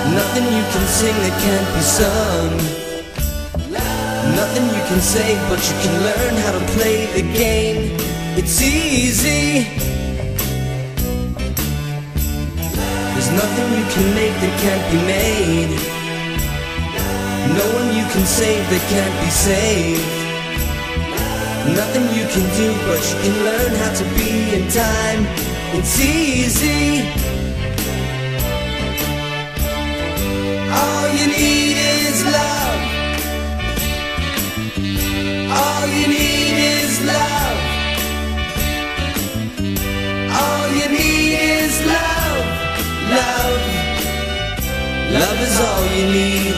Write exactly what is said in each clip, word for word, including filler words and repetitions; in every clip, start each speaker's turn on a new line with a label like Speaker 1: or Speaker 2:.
Speaker 1: Nothing you can sing that can't be sung. Nothing you can say, but you can learn how to play the game. It's easy. There's nothing you can make that can't be made. No one you can save that can't be saved. Nothing you can do, but you can learn how to be in time. It's easy. All you need is love. All you need is love. All you need is love. Love. Love is all you need.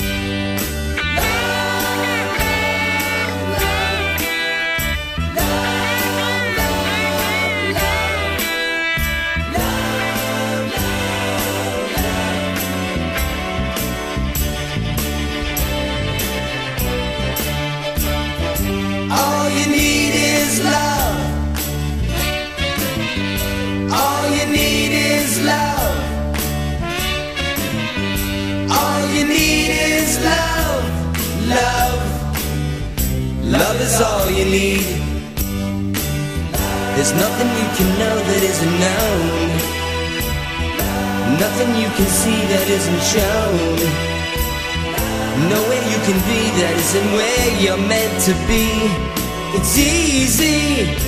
Speaker 1: All you need is love. All you need is love. All you need is love. Love. Love is all you need. There's nothing you can know that isn't known. Nothing you can see that isn't shown. Nowhere you can be that isn't where you're meant to be. It's easy.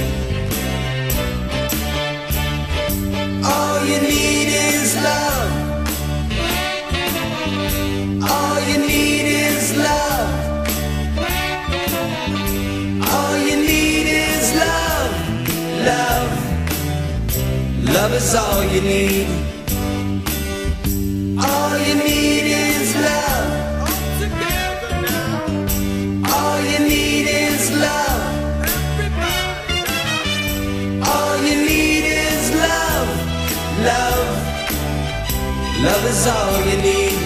Speaker 1: All you need is love. All you need is love. All you need is love. Love. Love is all you need. All you need is love. All you need is love. All you need is love. Love. Love is all you need.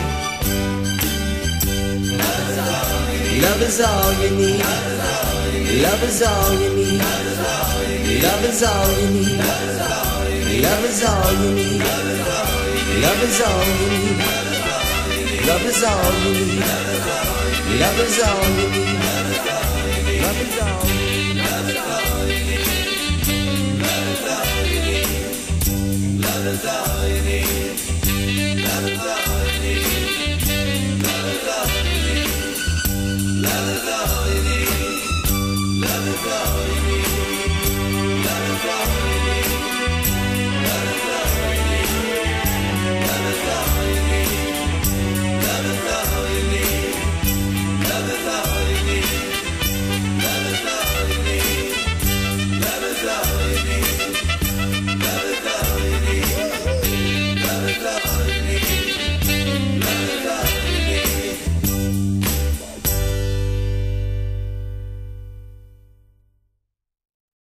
Speaker 1: Love is all you need. Love is all you need. Love is all you need. Love is all you need. Love is all you need. Love is all you need. Love is all you need. Love is all you need. Love is all you need. Love is all you need. Love is all you need. Love is all you need.